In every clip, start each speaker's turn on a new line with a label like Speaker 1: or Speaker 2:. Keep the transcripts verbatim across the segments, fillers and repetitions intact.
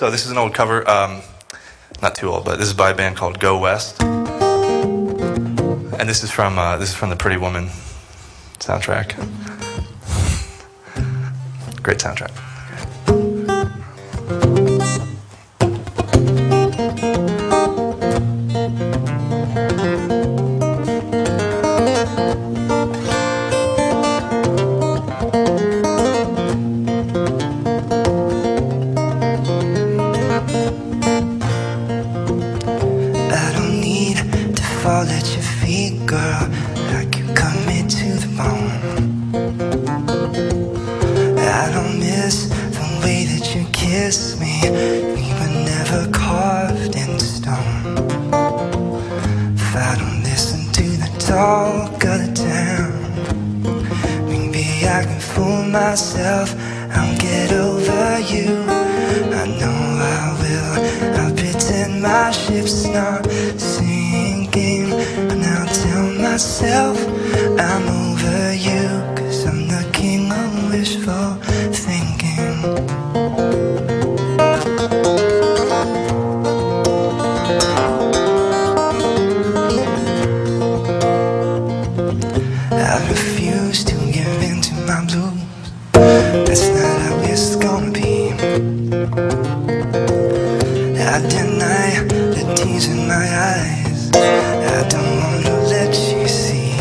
Speaker 1: So this is an old cover, um, not too old, but this is by a band called Go West, and this is from uh, this is from the Pretty Woman soundtrack. Great soundtrack.
Speaker 2: Fall at your feet, girl, like you cut me to the bone. I don't miss the way that you kiss me. We were never carved in stone. If I don't listen to the talk of the town, maybe I can fool myself. I'll get over you. I know I will. I'll pretend my ship's not sinking, and I'll tell myself I'm over you, 'cause I'm the king of wishful thinking. I refuse to give in to my blues. That's not how it's gonna be. I deny the tears in my eyes. I don't want to let you see.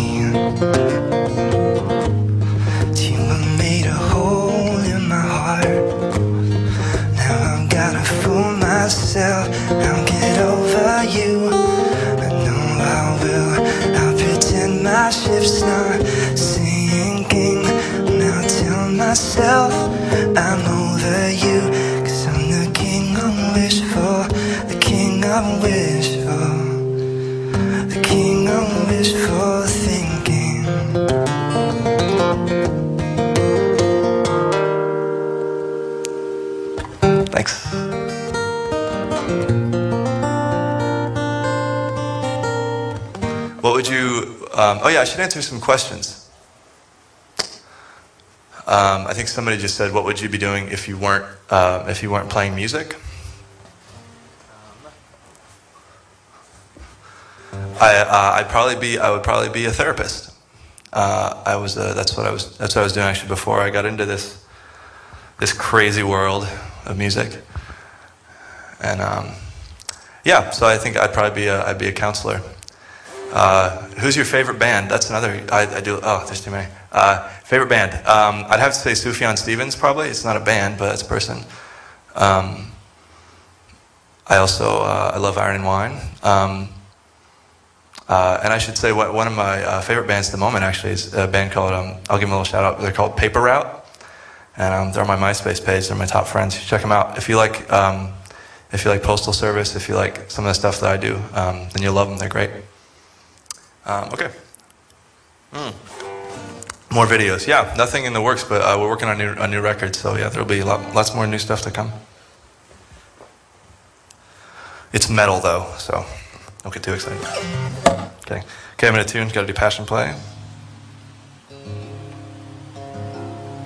Speaker 2: You have made a hole in my heart. Now I've gotta fool myself. I'll get over you. I know I will. I'll pretend my ship's not sinking, and I'll tell myself I'm over you, 'cause I'm the king of wishful, the king of wishful, the king of wishful thinking.
Speaker 1: Thanks. What would you, um, oh yeah, I should answer some questions. Um, I think somebody just said, what would you be doing if you weren't, uh, if you weren't playing music? I, uh, I'd probably be, I would probably be a therapist. Uh, I was, uh, that's what I was, that's what I was doing actually before I got into this, this crazy world of music. And, um, yeah, so I think I'd probably be a, I'd be a counselor. Uh, who's your favorite band? That's another, I, I do, oh, there's too many. Uh, favorite band? Um, I'd have to say Sufjan Stevens probably. It's not a band, but it's a person. Um, I also, uh, I love Iron and Wine. Um, Uh, and I should say what, one of my uh, favorite bands at the moment actually is a band called, um, I'll give them a little shout out, they're called Paper Route. And um, they're on my MySpace page, they're my top friends. You check them out. If you like um, if you like Postal Service, if you like some of the stuff that I do, um, then you'll love them, they're great. Um, okay. Mm. More videos. Yeah, nothing in the works, but uh, we're working on new, on new records, so yeah, there'll be a lot, lots more new stuff to come. It's metal though, so don't get too excited. Okay, okay, I'm in a tune, gotta do Passion Play.